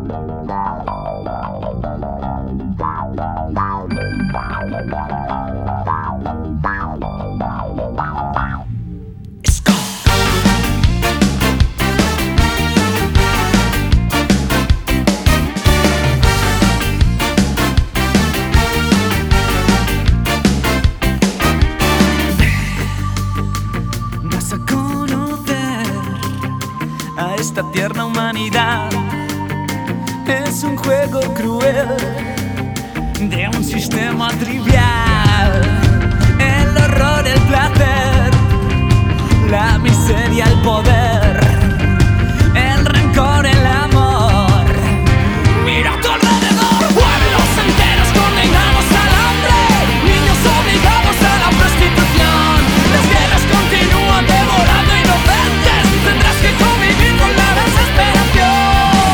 A esta tierna humanidad es un juego cruel de un sistema trivial. El horror, el placer, la miseria, el poder, el rencor, el amor. Mira a tu alrededor, pueblos enteros condenados al hambre, niños obligados a la prostitución. Las guerras continúan devorando inocentes. Tendrás que convivir con la desesperación.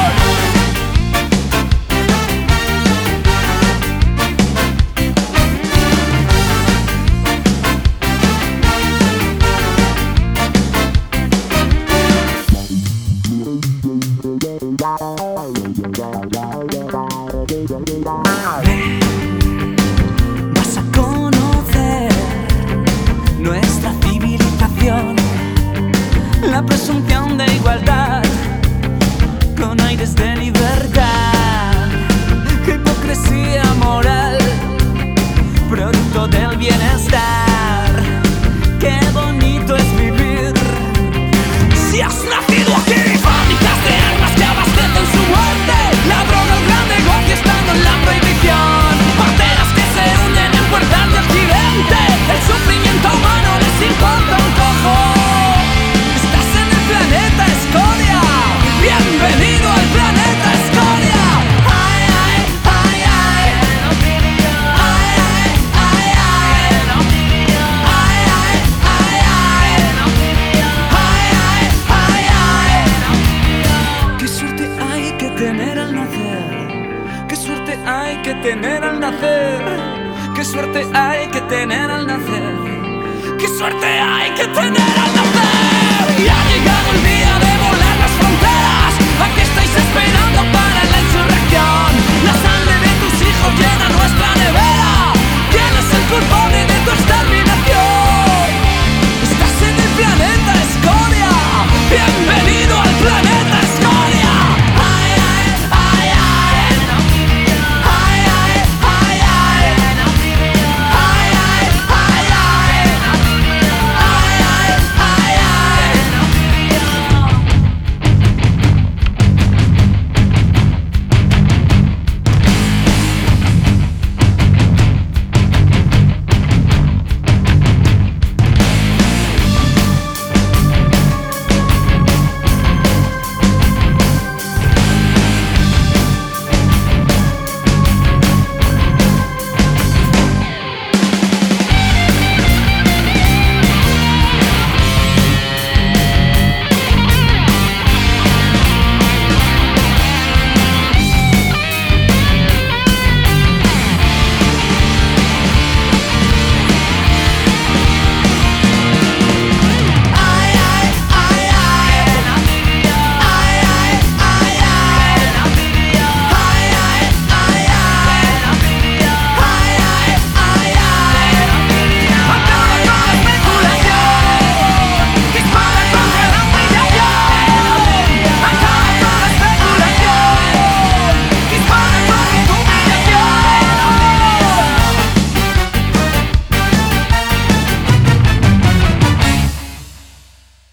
Vas a conocer nuestra civilización, la presunción de igualdad con aires de libertad, hipocresía moral, producto del bienestar. Qué bonito es vivir si has nacido aquí. Fábricas de armas que abastecen su muerte, la droga, el gran negocio estando en la prohibición, parteras que se hunden en puertas de occidente. El sufrimiento humano les importa un cojo. Estás en el planeta Escoria, bienvenido al planeta Escoria. Ay, ay, ay, ay. Ay, ay, ay, ay. Ay, ay, ay, ay. Ay, ay, ay, ay. Qué suerte hay que tener al nacer, qué suerte hay que tener al nacer, qué suerte hay que tener al nacer, qué suerte hay que tener al nacer. Y ha llegado el día de volar las fronteras. ¿A qué estáis esperando para